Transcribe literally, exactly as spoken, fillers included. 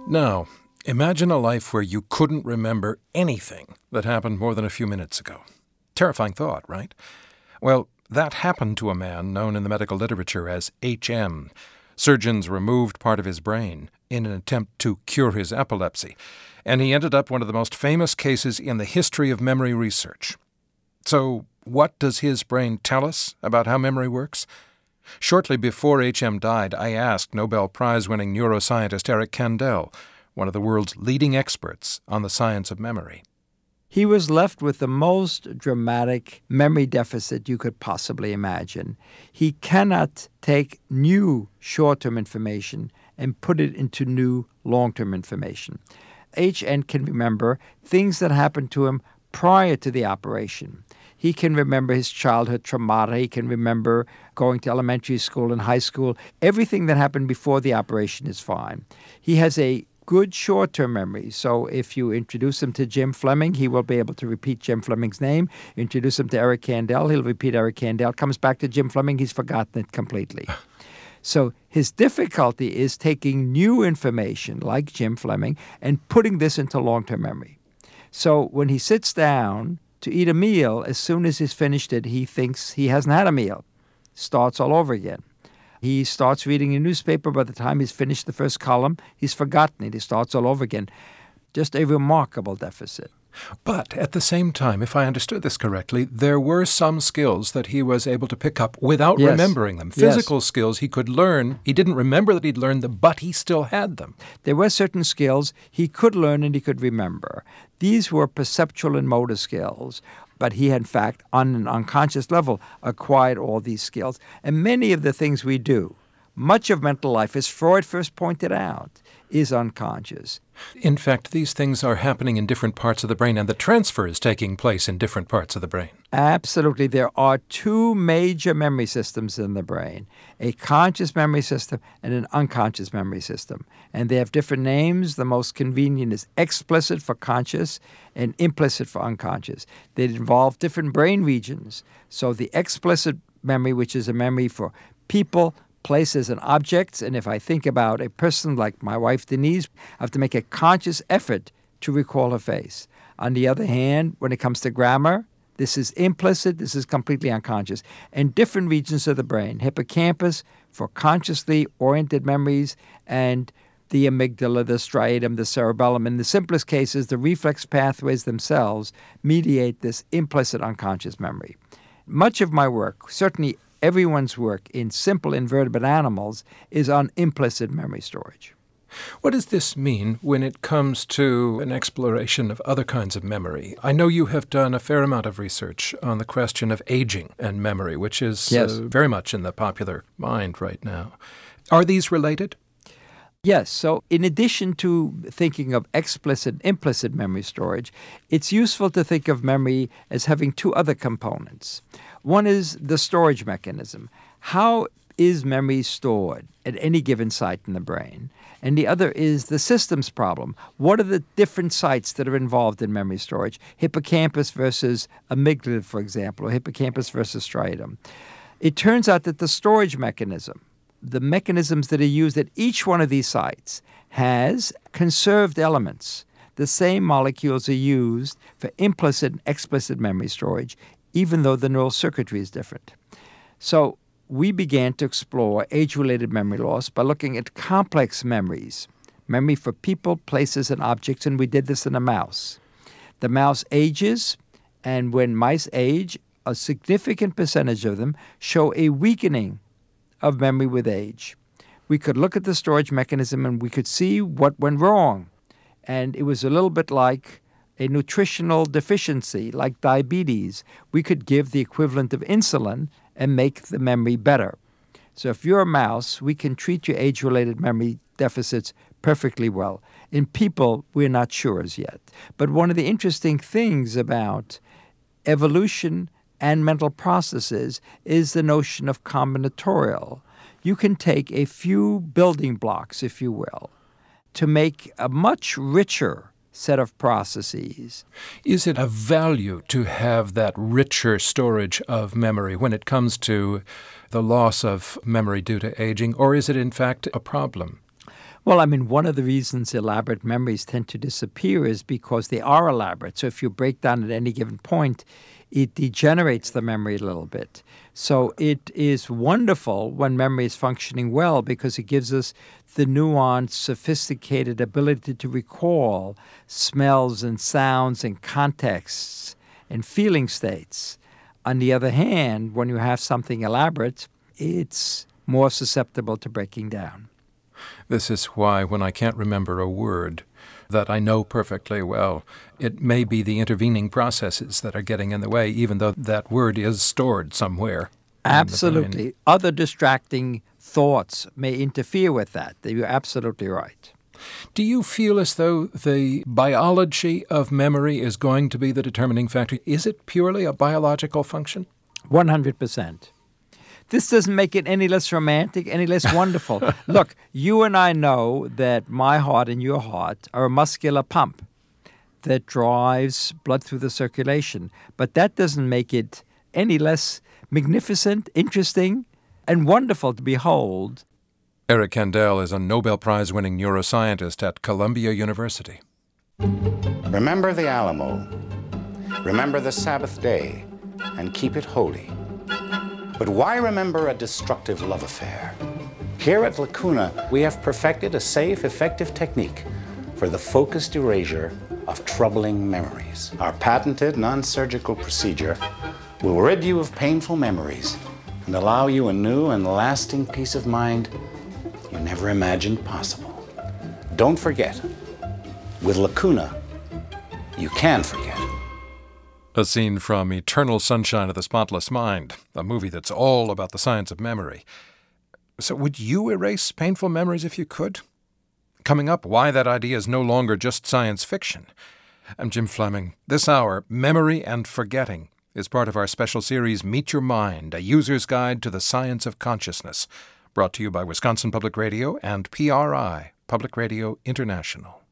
Now, imagine a life where you couldn't remember anything that happened more than a few minutes ago. Terrifying thought, right? Well, that happened to a man known in the medical literature as H M. Surgeons removed part of his brain in an attempt to cure his epilepsy, and he ended up one of the most famous cases in the history of memory research. So, what does his brain tell us about how memory works? Shortly before H M died, I asked Nobel Prize-winning neuroscientist Eric Kandel, one of the world's leading experts on the science of memory. He was left with the most dramatic memory deficit you could possibly imagine. He cannot take new short-term information and put it into new long-term information. H N can remember things that happened to him prior to the operation. He can remember his childhood trauma. He can remember going to elementary school and high school. Everything that happened before the operation is fine. He has a good short-term memory. So if you introduce him to Jim Fleming, he will be able to repeat Jim Fleming's name. Introduce him to Eric Kandel, he'll repeat Eric Kandel. Comes back to Jim Fleming, he's forgotten it completely. So his difficulty is taking new information, like Jim Fleming, and putting this into long-term memory. So when he sits down to eat a meal, as soon as he's finished it, he thinks he hasn't had a meal. Starts all over again. He starts reading a newspaper. By the time he's finished the first column, he's forgotten it. He starts all over again. Just a remarkable deficit. But at the same time, if I understood this correctly, there were some skills that he was able to pick up without yes. remembering them. Physical yes. skills he could learn. He didn't remember that he'd learned them, but he still had them. There were certain skills he could learn and he could remember. These were perceptual and motor skills. But he, in fact, on an unconscious level, acquired all these skills. And many of the things we do, much of mental life, as Freud first pointed out, is unconscious. In fact, these things are happening in different parts of the brain, and the transfer is taking place in different parts of the brain. Absolutely. There are two major memory systems in the brain, a conscious memory system and an unconscious memory system. And they have different names. The most convenient is explicit for conscious and implicit for unconscious. They involve different brain regions. So the explicit memory, which is a memory for people, places, and objects. And if I think about a person like my wife, Denise, I have to make a conscious effort to recall her face. On the other hand, when it comes to grammar, this is implicit, this is completely unconscious. And different regions of the brain, hippocampus for consciously oriented memories, and the amygdala, the striatum, the cerebellum. In the simplest cases, the reflex pathways themselves mediate this implicit unconscious memory. Much of my work, certainly everyone's work in simple invertebrate animals, is on implicit memory storage. What does this mean when it comes to an exploration of other kinds of memory? I know you have done a fair amount of research on the question of aging and memory, which is yes. uh, very much in the popular mind right now. Are these related? Yes. So in addition to thinking of explicit and implicit memory storage, it's useful to think of memory as having two other components. One is the storage mechanism. How is memory stored at any given site in the brain? And the other is the systems problem. What are the different sites that are involved in memory storage? Hippocampus versus amygdala, for example, or hippocampus versus striatum. It turns out that the storage mechanism, the mechanisms that are used at each one of these sites, has conserved elements. The same molecules are used for implicit and explicit memory storage, even though the neural circuitry is different. So we began to explore age-related memory loss by looking at complex memories, memory for people, places, and objects, and we did this in a mouse. The mouse ages, and when mice age, a significant percentage of them show a weakening of memory with age. We could look at the storage mechanism and we could see what went wrong. And it was a little bit like a nutritional deficiency, like diabetes. We could give the equivalent of insulin and make the memory better. So if you're a mouse, we can treat your age-related memory deficits perfectly well. In people, we're not sure as yet. But one of the interesting things about evolution and mental processes is the notion of combinatorial. You can take a few building blocks, if you will, to make a much richer set of processes. Is it a value to have that richer storage of memory when it comes to the loss of memory due to aging, or is it in fact a problem? Well, I mean, one of the reasons elaborate memories tend to disappear is because they are elaborate. So if you break down at any given point, it degenerates the memory a little bit. So it is wonderful when memory is functioning well because it gives us the nuanced, sophisticated ability to recall smells and sounds and contexts and feeling states. On the other hand, when you have something elaborate, it's more susceptible to breaking down. This is why when I can't remember a word that I know perfectly well, it may be the intervening processes that are getting in the way, even though that word is stored somewhere. Absolutely. Other distracting thoughts may interfere with that. You're absolutely right. Do you feel as though the biology of memory is going to be the determining factor? Is it purely a biological function? one hundred percent. This doesn't make it any less romantic, any less wonderful. Look, you and I know that my heart and your heart are a muscular pump that drives blood through the circulation. But that doesn't make it any less magnificent, interesting, and wonderful to behold. Eric Kandel is a Nobel Prize-winning neuroscientist at Columbia University. Remember the Alamo. Remember the Sabbath day, and keep it holy. But why remember a destructive love affair? Here at Lacuna, we have perfected a safe, effective technique for the focused erasure of troubling memories. Our patented non-surgical procedure will rid you of painful memories and allow you a new and lasting peace of mind you never imagined possible. Don't forget, with Lacuna, you can forget. A scene from Eternal Sunshine of the Spotless Mind, a movie that's all about the science of memory. So would you erase painful memories if you could? Coming up, why that idea is no longer just science fiction. I'm Jim Fleming. This hour, Memory and Forgetting, is part of our special series Meet Your Mind, a user's guide to the science of consciousness, brought to you by Wisconsin Public Radio and P R I, Public Radio International.